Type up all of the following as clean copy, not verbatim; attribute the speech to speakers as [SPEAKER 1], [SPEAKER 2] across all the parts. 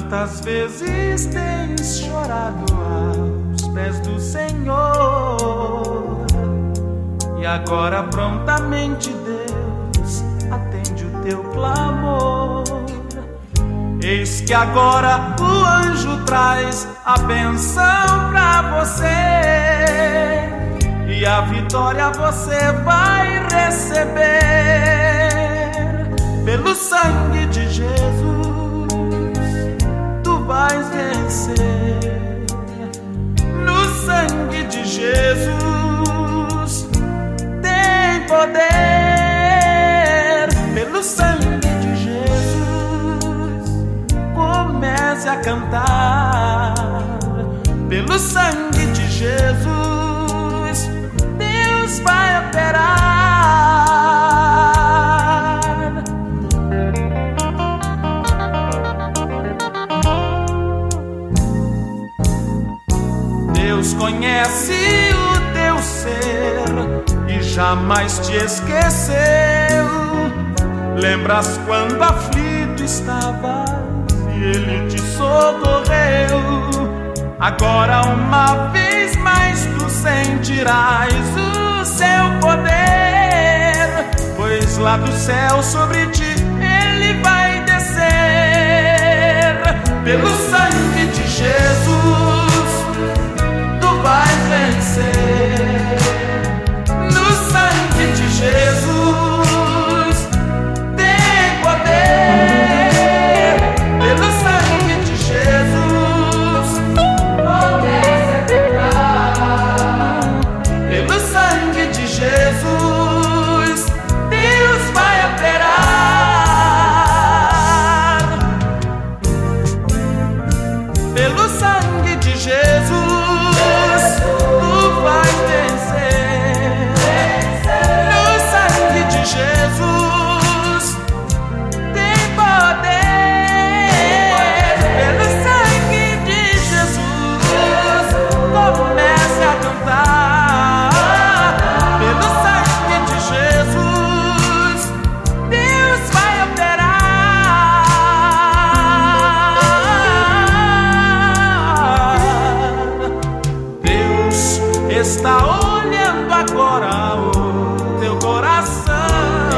[SPEAKER 1] Quantas vezes tens chorado aos pés do Senhor, e agora prontamente Deus atende o teu clamor. Eis que agora o anjo traz a bênção pra você, e a vitória você vai receber. Pelo sangue de Jesus tu vais vencer. No sangue de Jesus tem poder. Pelo sangue de Jesus comece a cantar. Pelo sangue de Jesus Deus vai operar. Deus conhece o teu ser e jamais te esqueceu. Lembras quando aflito estavas e Ele te socorreu. Agora uma vez mais tu sentirás o seu poder, pois lá do céu sobre ti Ele vai descer. Pelo sangue de Jesus tu vais vencer. No sangue de Jesus tem poder. Pelo sangue de Jesus comece a cantar. Pelo sangue de Jesus Deus vai operar. Pelo sangue de Jesus tu vais vencer. No sangue de Jesus tem poder. Pelo sangue de Jesus comece a cantar. Pelo sangue de Jesus Deus vai operar. Deus está olhando agora o teu coração,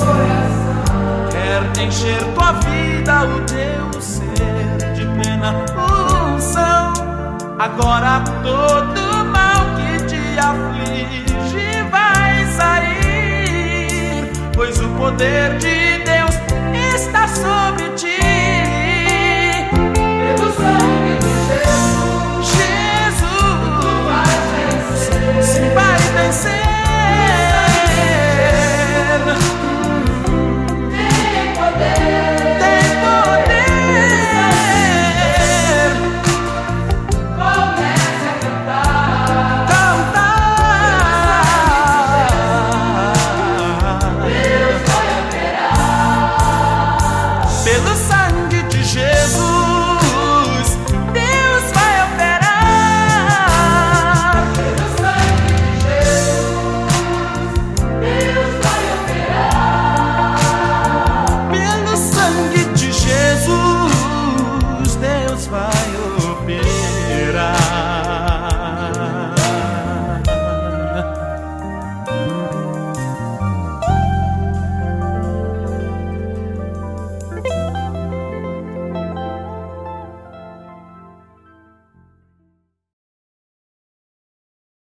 [SPEAKER 1] quer encher tua vida, o teu ser de plena unção. Agora todo mal que te aflige vai sair, pois o poder de Deus está sobre